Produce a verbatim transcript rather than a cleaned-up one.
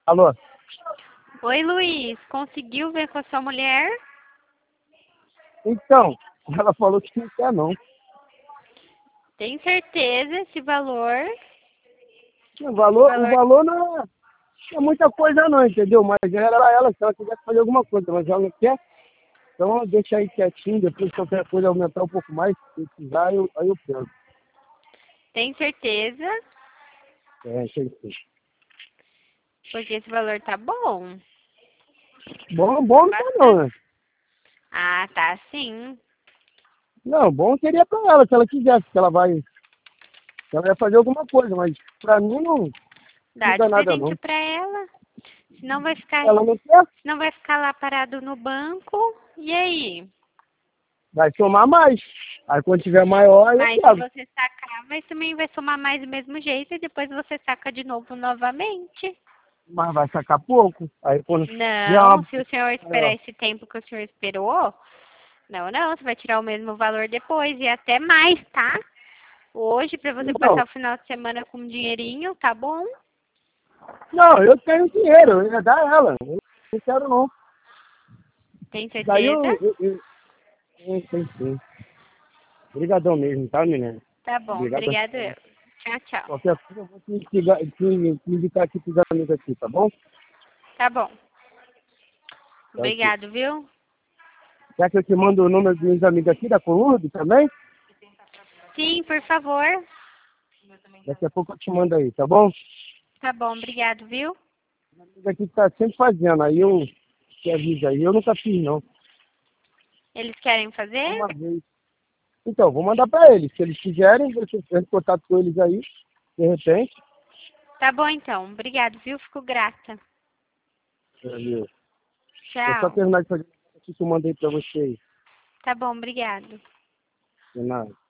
Alô? Oi, Luiz. Conseguiu ver com a sua mulher? Então, ela falou que não quer não. Tem certeza esse valor? O valor, o valor... valor não é, não é muita coisa não, entendeu? Mas era ela se ela quisesse fazer alguma coisa, mas ela não quer. Então deixa aí quietinho, depois se qualquer coisa aumentar um pouco mais, se precisar, eu, aí eu pego. Tem certeza? É, sei sim. Porque esse valor tá bom. Bom, bom não tá não, Bastante. né? Ah, tá sim. Não, bom seria pra ela, se ela quisesse, que ela vai, que ela vai fazer alguma coisa, mas pra mim não, não Dá dá de nada presente não. pra ela. Senão vai ficar, Ela não quer, senão vai ficar lá parado no banco. E aí? vai somar mais. Aí quando tiver maior, eu Mas se pego. você sacar, mas também vai somar mais do mesmo jeito e depois você saca de novo novamente. Mas vai sacar pouco. Aí quando vier Não, uma se o senhor esperar maior. esse tempo que o senhor esperou, não, não, você vai tirar o mesmo valor depois e até mais, tá? Hoje, pra você Então, passar o final de semana com um dinheirinho, tá bom? não, eu tenho dinheiro, eu ia dar ela. Eu não quero não. Tem Daí certeza? eu, eu, eu, eu sei sim. Obrigadão mesmo, tá, menina? Tá bom, Obrigado. obrigado eu. Tchau, tchau. Qualquer coisa eu vou te, indicar- te, te indicar aqui pros amigos aqui, tá bom? Tá bom. Tá aqui. Obrigado, viu? Quer que eu te mando o número dos meus amigos aqui da Colurbe também? Sim, por favor. Daqui a pouco eu te mando aí, tá bom? Tá bom, obrigado, viu? Os amigos aqui que tá sempre fazendo, aí eu te aviso aí. Eu nunca fiz não. Eles querem Só fazer? uma vez. Então, vou mandar pra eles. Se eles quiserem, eu entro em contato com eles aí, de repente. Tá bom, então. Obrigado, viu? Fico grata. Valeu. Vou só Tchau. terminar de fazer o que eu mandei pra você aí. Tá bom, obrigado. De nada.